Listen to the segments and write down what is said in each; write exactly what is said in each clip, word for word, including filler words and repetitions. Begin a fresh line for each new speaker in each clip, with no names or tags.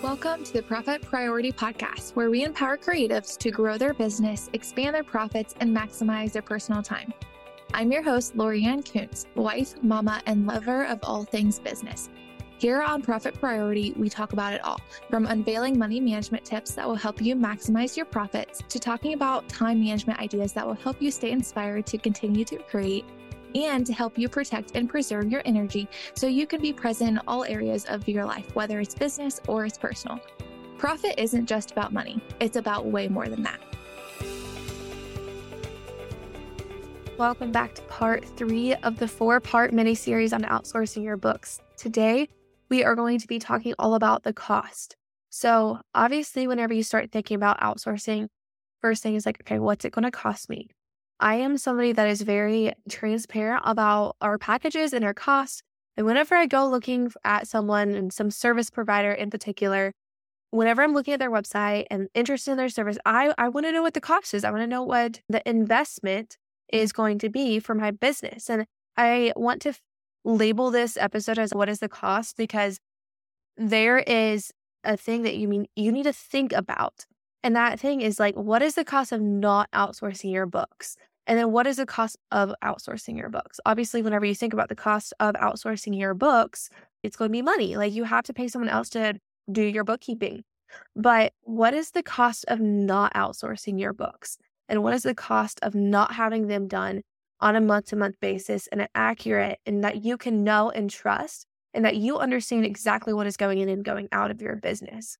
Welcome to the Profit Priority Podcast, where we empower creatives to grow their business, expand their profits, and maximize their personal time. I'm your host, Lorianne Kuntz, wife, mama, and lover of all things business. Here on Profit Priority, we talk about it all, from unveiling money management tips that will help you maximize your profits to talking about time management ideas that will help you stay inspired to continue to create and to help you protect and preserve your energy so you can be present in all areas of your life, whether it's business or it's personal. Profit isn't just about money. It's about way more than that.
Welcome back to part three of the four-part mini-series on outsourcing your books. Today, we are going to be talking all about the cost. So obviously, whenever you start thinking about outsourcing, first thing is like, okay, what's it going to cost me? I am somebody that is very transparent about our packages and our costs. And whenever I go looking at someone and some service provider in particular, whenever I'm looking at their website and interested in their service, I, I want to know what the cost is. I want to know what the investment is going to be for my business. And I want to f- label this episode as what is the cost, because there is a thing that you mean you need to think about. And that thing is like, what is the cost of not outsourcing your books? And then what is the cost of outsourcing your books? Obviously, whenever you think about the cost of outsourcing your books, it's going to be money. Like you have to pay someone else to do your bookkeeping. But what is the cost of not outsourcing your books? And what is the cost of not having them done on a month-to-month basis and accurate, and that you can know and trust, and that you understand exactly what is going in and going out of your business?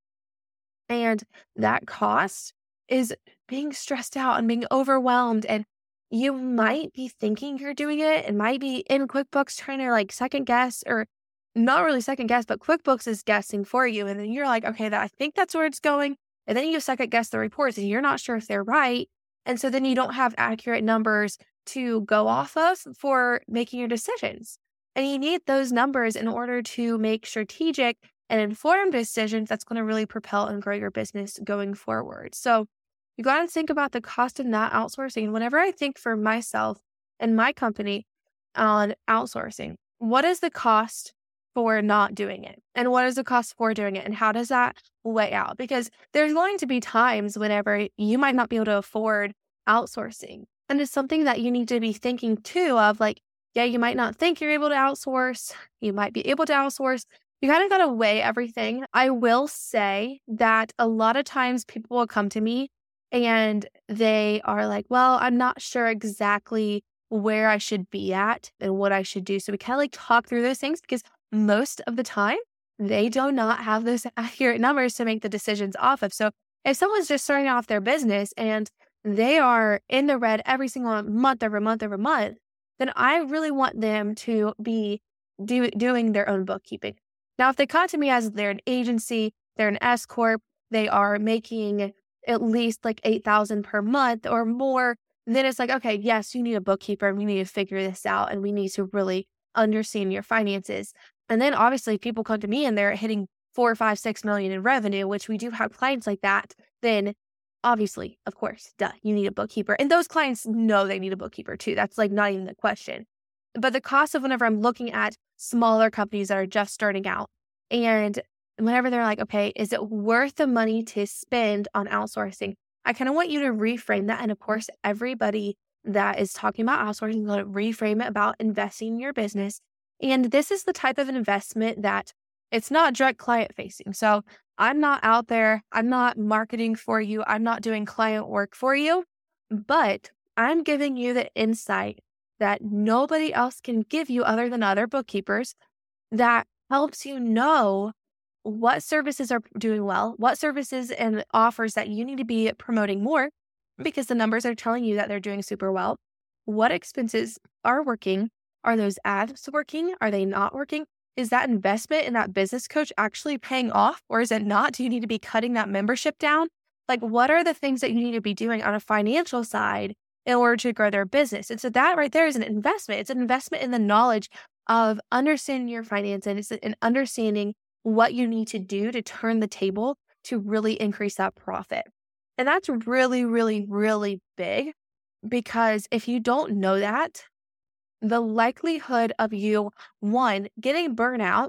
And that cost is being stressed out and being overwhelmed. And you might be thinking you're doing it and might be in QuickBooks trying to like second guess, or not really second guess, but QuickBooks is guessing for you. And then you're like, okay, that I think that's where it's going. And then you second guess the reports and you're not sure if they're right. And so then you don't have accurate numbers to go off of for making your decisions. And you need those numbers in order to make strategic and informed decisions that's going to really propel and grow your business going forward. So you got to think about the cost of not outsourcing. Whenever I think for myself and my company on outsourcing, what is the cost for not doing it? And what is the cost for doing it? And how does that weigh out? Because there's going to be times whenever you might not be able to afford outsourcing. And it's something that you need to be thinking too of, like, yeah, you might not think you're able to outsource. You might be able to outsource. You kind of got to weigh everything. I will say that a lot of times people will come to me and they are like, well, I'm not sure exactly where I should be at and what I should do. So we kind of like talk through those things, because most of the time they do not have those accurate numbers to make the decisions off of. So if someone's just starting off their business and they are in the red every single month over month over month, then I really want them to be do, doing their own bookkeeping. Now, if they come to me as they're an agency, they're an S Corp, they are making at least like eight thousand dollars per month or more, then it's like, okay, yes, you need a bookkeeper and we need to figure this out and we need to really understand your finances. And then obviously people come to me and they're hitting four, five, six million in revenue, which we do have clients like that. Then obviously, of course, duh, you need a bookkeeper. And those clients know they need a bookkeeper too. That's like not even the question. But the cost of whenever I'm looking at smaller companies that are just starting out, and whenever they're like, okay, is it worth the money to spend on outsourcing? I kind of want you to reframe that. And of course, everybody that is talking about outsourcing is going to reframe it about investing in your business. And this is the type of an investment that it's not direct client facing. So I'm not out there. I'm not marketing for you. I'm not doing client work for you, but I'm giving you the insight that nobody else can give you other than other bookkeepers, that helps you know what services are doing well, what services and offers that you need to be promoting more, because the numbers are telling you that they're doing super well. What expenses are working? Are those ads working? Are they not working? Is that investment in that business coach actually paying off, or is it not? Do you need to be cutting that membership down? Like, what are the things that you need to be doing on a financial side in order to grow their business? And so that right there is an investment. It's an investment in the knowledge of understanding your finances and understanding what you need to do to turn the table to really increase that profit. And that's really, really, really big, because if you don't know that, the likelihood of you, one, getting burnout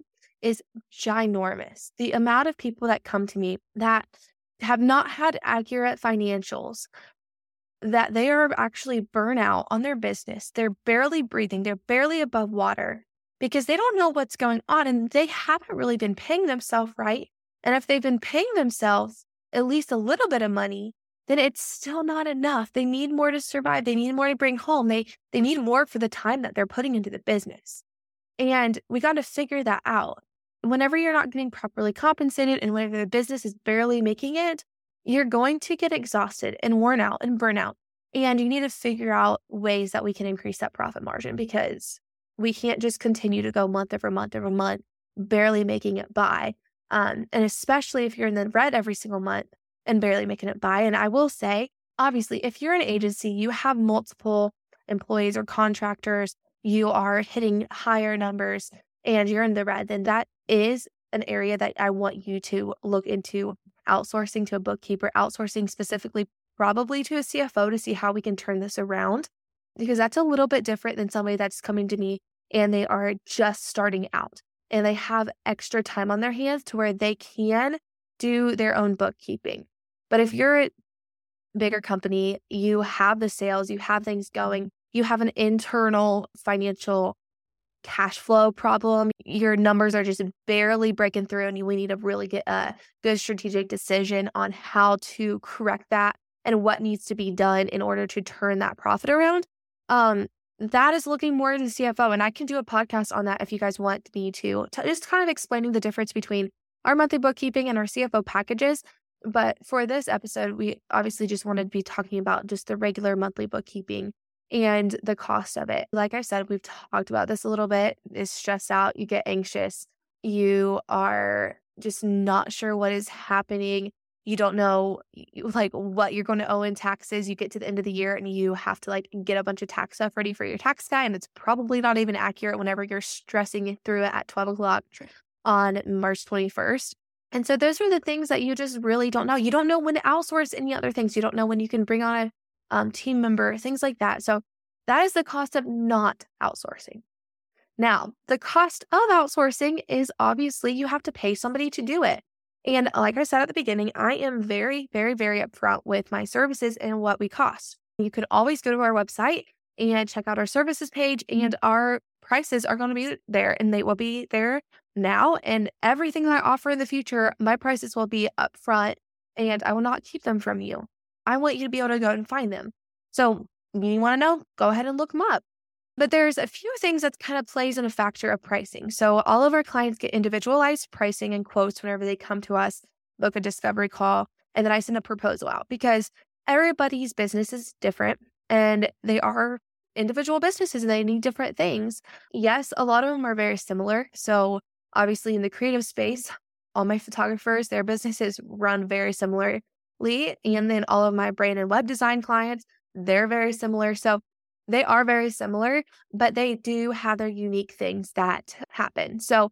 is ginormous. The amount of people that come to me that have not had accurate financials, that they are actually burnout on their business. They're barely breathing. They're barely above water because they don't know what's going on and they haven't really been paying themselves right. And if they've been paying themselves at least a little bit of money, then it's still not enough. They need more to survive. They need more to bring home. They, they need more for the time that they're putting into the business. And we got to figure that out. Whenever you're not getting properly compensated and whenever the business is barely making it, you're going to get exhausted and worn out and burnout. And you need to figure out ways that we can increase that profit margin because we can't just continue to go month over month over month, barely making it by. Um, and especially if you're in the red every single month and barely making it by. And I will say, obviously, if you're an agency, you have multiple employees or contractors, you are hitting higher numbers and you're in the red, then that is an area that I want you to look into outsourcing to a bookkeeper, outsourcing specifically probably to a C F O to see how we can turn this around, because that's a little bit different than somebody that's coming to me and they are just starting out and they have extra time on their hands to where they can do their own bookkeeping. But if you're a bigger company, you have the sales, you have things going, you have an internal financial cash flow problem, your numbers are just barely breaking through and we need to really get a good strategic decision on how to correct that and what needs to be done in order to turn that profit around. Um, that is looking more to the C F O. And I can do a podcast on that if you guys want me to, to just kind of explaining the difference between our monthly bookkeeping and our C F O packages. But for this episode, we obviously just wanted to be talking about just the regular monthly bookkeeping and the cost of it. Like I said, we've talked about this a little bit. It's stressed out. You get anxious. You are just not sure what is happening. You don't know like what you're going to owe in taxes. You get to the end of the year and you have to like get a bunch of tax stuff ready for your tax guy. And it's probably not even accurate whenever you're stressing through it at twelve o'clock on March twenty-first. And so those are the things that you just really don't know. You don't know when to outsource any other things. You don't know when you can bring on a um, team member, things like that. So that is the cost of not outsourcing. Now, the cost of outsourcing is obviously you have to pay somebody to do it. And like I said at the beginning, I am very, very, very upfront with my services and what we cost. You can always go to our website and check out our services page, and our prices are going to be there, and they will be there now. And everything that I offer in the future, my prices will be upfront, and I will not keep them from you. I want you to be able to go and find them. So you want to know, go ahead and look them up. But there's a few things that kind of plays in a factor of pricing. So all of our clients get individualized pricing and quotes whenever they come to us, book a discovery call, and then I send a proposal out because everybody's business is different and they are individual businesses and they need different things. Yes, a lot of them are very similar. So obviously in the creative space, all my photographers, their businesses run very similarly. And then all of my brand and web design clients, they're very similar. So they are very similar, but they do have their unique things that happen. So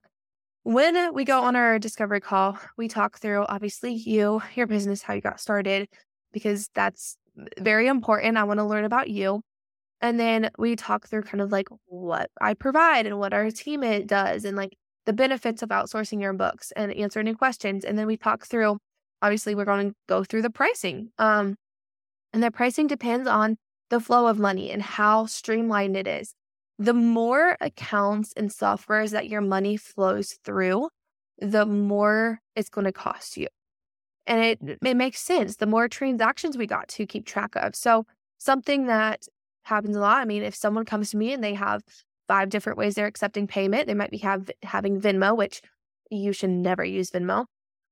when we go on our discovery call, we talk through, obviously, you, your business, how you got started, because that's very important. I want to learn about you. And then we talk through kind of like what I provide and what our team does and like the benefits of outsourcing your books and answer any questions. And then we talk through, obviously, we're going to go through the pricing. Um, and the pricing depends on the flow of money and how streamlined it is. The more accounts and softwares that your money flows through, the more it's going to cost you. And it, it makes sense. The more transactions we got to keep track of. So something that happens a lot. I mean, if someone comes to me and they have five different ways they're accepting payment, they might be have having Venmo, which you should never use Venmo.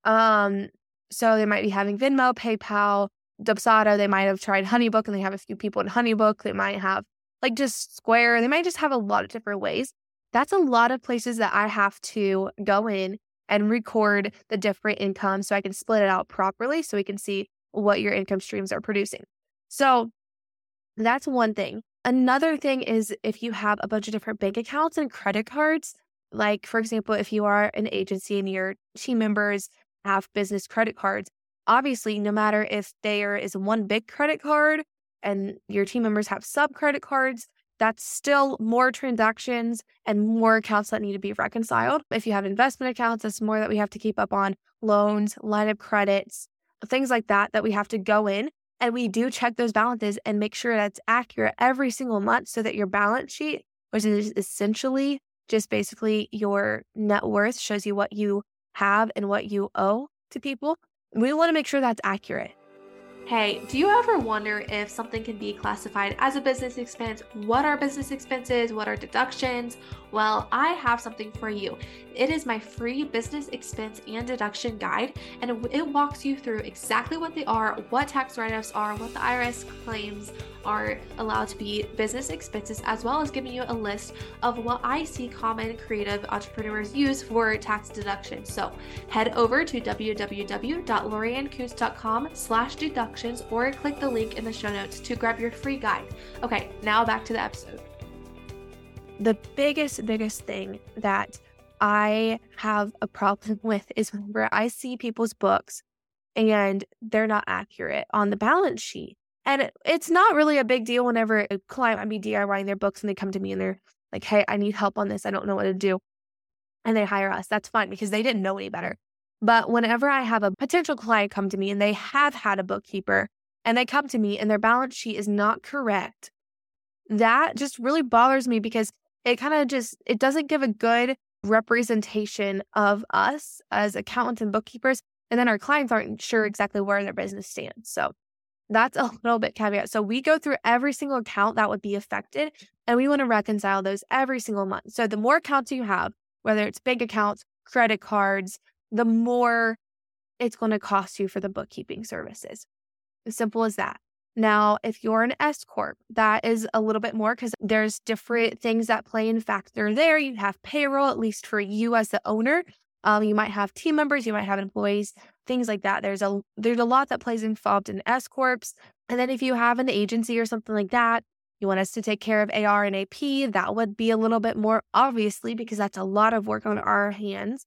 Um, so they might be having Venmo, PayPal, Dubsado. They might have tried HoneyBook and they have a few people in HoneyBook. They might have like just Square. They might just have a lot of different ways. That's a lot of places that I have to go in and record the different income so I can split it out properly so we can see what your income streams are producing. So that's one thing. Another thing is if you have a bunch of different bank accounts and credit cards, like for example, if you are an agency and your team members have business credit cards, obviously, no matter if there is one big credit card and your team members have sub credit cards, that's still more transactions and more accounts that need to be reconciled. If you have investment accounts, that's more that we have to keep up on, loans, line of credits, things like that, that we have to go in and we do check those balances and make sure that's accurate every single month so that your balance sheet, which is essentially just basically your net worth, shows you what you have and what you owe to people. We want to make sure that's accurate.
Hey, do you ever wonder if something can be classified as a business expense? What are business expenses? What are deductions? Well, I have something for you. It is my free business expense and deduction guide, and it walks you through exactly what they are, what tax write-offs are, what the I R S claims are allowed to be business expenses, as well as giving you a list of what I see common creative entrepreneurs use for tax deductions. So head over to www.lorianncoots.com slash deductions or click the link in the show notes to grab your free guide. Okay, now back to the episode.
The biggest, biggest thing that I have a problem with is whenever I see people's books and they're not accurate on the balance sheet. And it, it's not really a big deal whenever a client might be DIYing their books and they come to me and they're like, hey, I need help on this. I don't know what to do. And they hire us. That's fine because they didn't know any better. But whenever I have a potential client come to me and they have had a bookkeeper and they come to me and their balance sheet is not correct, that just really bothers me because it kind of just, it doesn't give a good representation of us as accountants and bookkeepers. And then our clients aren't sure exactly where their business stands. So that's a little bit caveat. So we go through every single account that would be affected, and we want to reconcile those every single month. So the more accounts you have, whether it's big accounts, credit cards, the more it's going to cost you for the bookkeeping services. As simple as that. Now, if you're an S Corp, that is a little bit more because there's different things that play in factor there. You have payroll, at least for you as the owner. Um, you might have team members, you might have employees, things like that. There's a there's a lot that plays involved in S Corps. And then if you have an agency or something like that, you want us to take care of A R and A P, that would be a little bit more obviously because that's a lot of work on our hands.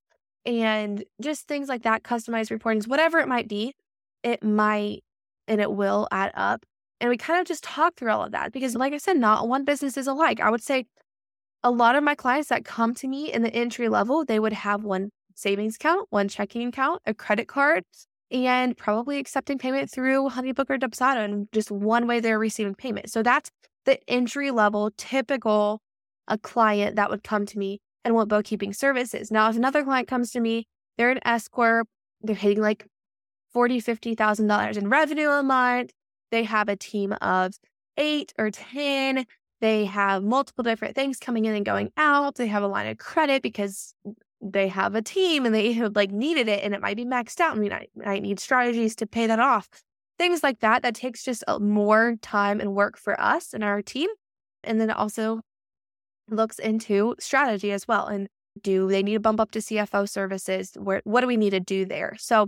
And just things like that, customized reportings, whatever it might be, it might and it will add up. And we kind of just talk through all of that because, like I said, not one business is alike. I would say a lot of my clients that come to me in the entry level, they would have one savings account, one checking account, a credit card, and probably accepting payment through Honeybook or Dubsado, and just one way they're receiving payment. So that's the entry level typical a client that would come to me and want bookkeeping services. Now, if another client comes to me, they're an S Corp, they're hitting like forty thousand dollars, fifty thousand dollars in revenue a month. They have a team of eight or ten. They have multiple different things coming in and going out. They have a line of credit because they have a team and they have like needed it and it might be maxed out. I mean, I, I need strategies to pay that off. Things like that, that takes just more time and work for us and our team. And then it also looks into strategy as well. And do they need to bump up to C F O services? Where, what do we need to do there? So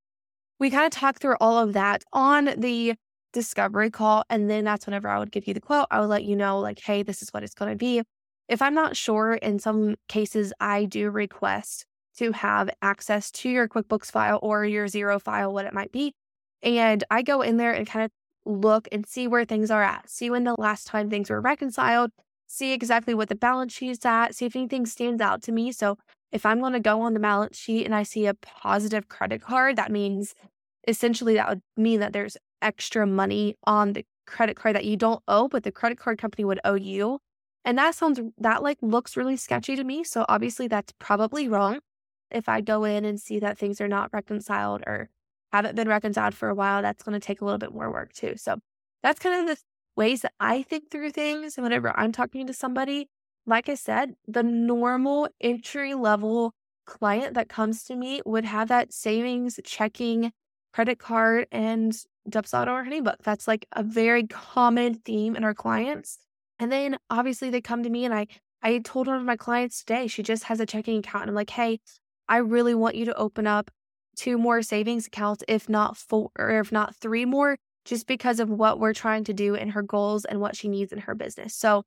we kind of talk through all of that on the discovery call. And then that's whenever I would give you the quote. I would let you know like, hey, this is what it's going to be. If I'm not sure, in some cases, I do request to have access to your QuickBooks file or your Xero file, what it might be. And I go in there and kind of look and see where things are at. See when the last time things were reconciled. See exactly what the balance sheet is at. See if anything stands out to me. So if I'm going to go on the balance sheet and I see a positive credit card, that means essentially that would mean that there's extra money on the credit card that you don't owe, but the credit card company would owe you. And that sounds, that like looks really sketchy to me. So obviously that's probably wrong. If I go in and see that things are not reconciled or haven't been reconciled for a while, that's going to take a little bit more work too. So that's kind of the ways that I think through things. And whenever I'm talking to somebody, like I said, the normal entry level client that comes to me would have that savings, checking, credit card, and Dubsado or Honeybook. That's like a very common theme in our clients. And then obviously they come to me and I, I told one of my clients today, she just has a checking account. And I'm like, hey, I really want you to open up two more savings accounts, if not four, or if not three more, just because of what we're trying to do in her goals and what she needs in her business. So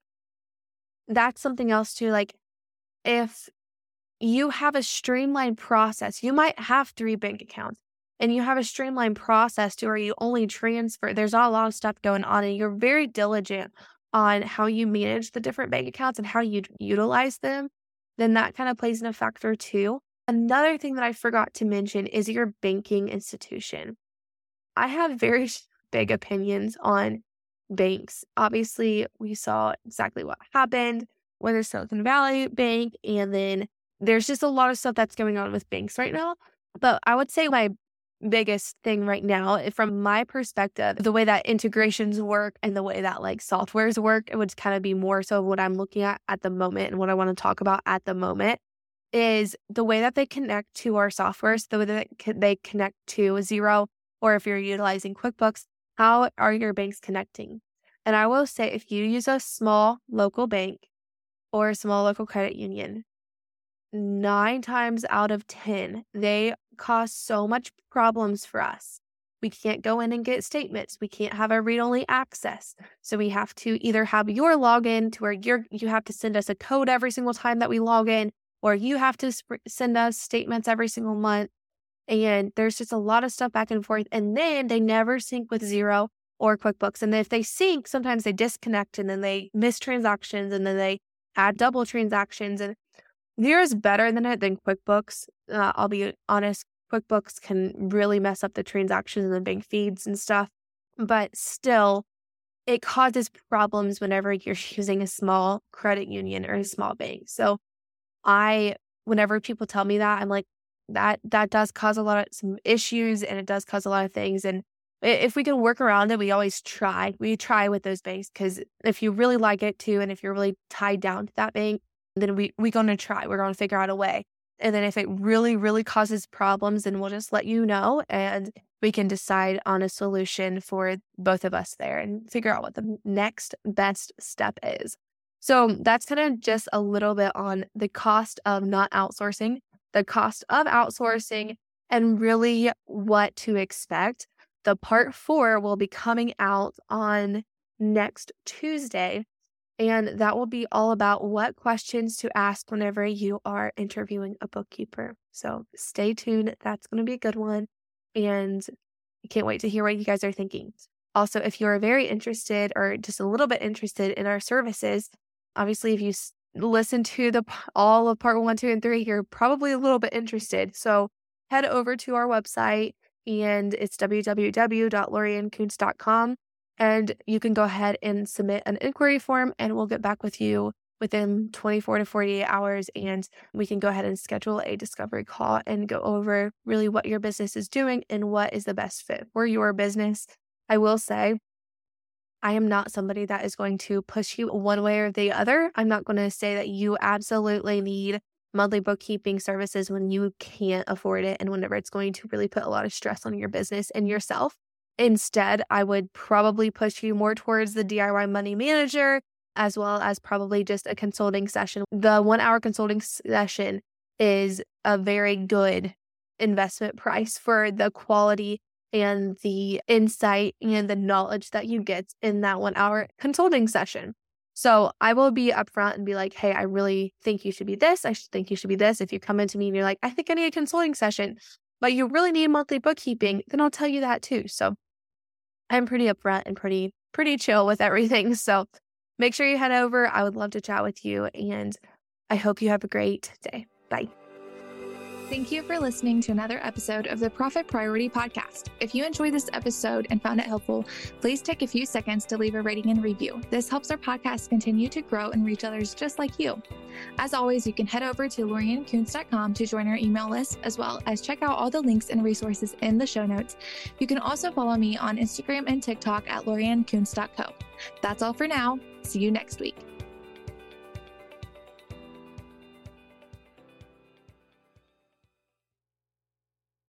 that's something else too. Like if you have a streamlined process, you might have three bank accounts and you have a streamlined process to where you only transfer. There's not a lot of stuff going on and you're very diligent on how you manage the different bank accounts and how you utilize them, then that kind of plays in a factor too. Another thing that I forgot to mention is your banking institution. I have very big opinions on banks. Obviously, we saw exactly what happened with the Silicon Valley Bank, and then there's just a lot of stuff that's going on with banks right now. But I would say my biggest thing right now, from my perspective, the way that integrations work and the way that like softwares work, it would kind of be more so what I'm looking at at the moment and what I want to talk about at the moment is the way that they connect to our softwares, the way that they connect to Xero, or if you're utilizing QuickBooks, how are your banks connecting? And I will say, if you use a small local bank or a small local credit union, nine times out of ten, they cause so much problems for us. We can't go in and get statements. We can't have a read-only access. So we have to either have your login to where you're, you have to send us a code every single time that we log in, or you have to sp- send us statements every single month. And there's just a lot of stuff back and forth. And then they never sync with Xero or QuickBooks. And if they sync, sometimes they disconnect and then they miss transactions and then they add double transactions. And Xero is better than it than QuickBooks. Uh, I'll be honest, QuickBooks can really mess up the transactions and the bank feeds and stuff. But still, it causes problems whenever you're using a small credit union or a small bank. So I, whenever people tell me that, I'm like, that that does cause a lot of some issues and it does cause a lot of things. And if we can work around it, we always try. We try with those banks because if you really like it too, and if you're really tied down to that bank, then we, we're going to try. We're going to figure out a way. And then if it really, really causes problems, then we'll just let you know and we can decide on a solution for both of us there and figure out what the next best step is. So that's kind of just a little bit on the cost of not outsourcing, the cost of outsourcing, and really what to expect. The part four will be coming out on next Tuesday. And that will be all about what questions to ask whenever you are interviewing a bookkeeper. So stay tuned. That's going to be a good one. And I can't wait to hear what you guys are thinking. Also, if you are very interested or just a little bit interested in our services, obviously, if you s- listen to the all of part one, two, and three, you're probably a little bit interested. So head over to our website, and it's w w w dot lorianne kuntz dot com. And you can go ahead and submit an inquiry form and we'll get back with you within twenty-four to forty-eight hours. And we can go ahead and schedule a discovery call and go over really what your business is doing and what is the best fit for your business. I will say, I am not somebody that is going to push you one way or the other. I'm not going to say that you absolutely need monthly bookkeeping services when you can't afford it and whenever it's going to really put a lot of stress on your business and yourself. Instead, I would probably push you more towards the D I Y Money Manager, as well as probably just a consulting session. The one hour consulting session is a very good investment price for the quality and the insight and the knowledge that you get in that one hour consulting session. So I will be upfront and be like, hey, I really think you should be this. I should think you should be this. If you come into me and you're like, I think I need a consulting session, but you really need monthly bookkeeping, then I'll tell you that too. So I'm pretty upfront and pretty, pretty chill with everything. So make sure you head over. I would love to chat with you and I hope you have a great day. Bye.
Thank you for listening to another episode of the Profit Priority Podcast. If you enjoyed this episode and found it helpful, please take a few seconds to leave a rating and review. This helps our podcast continue to grow and reach others just like you. As always, you can head over to lorianne kuntz dot com to join our email list, as well as check out all the links and resources in the show notes. You can also follow me on Instagram and TikTok at lorianne kuntz dot co. That's all for now. See you next week.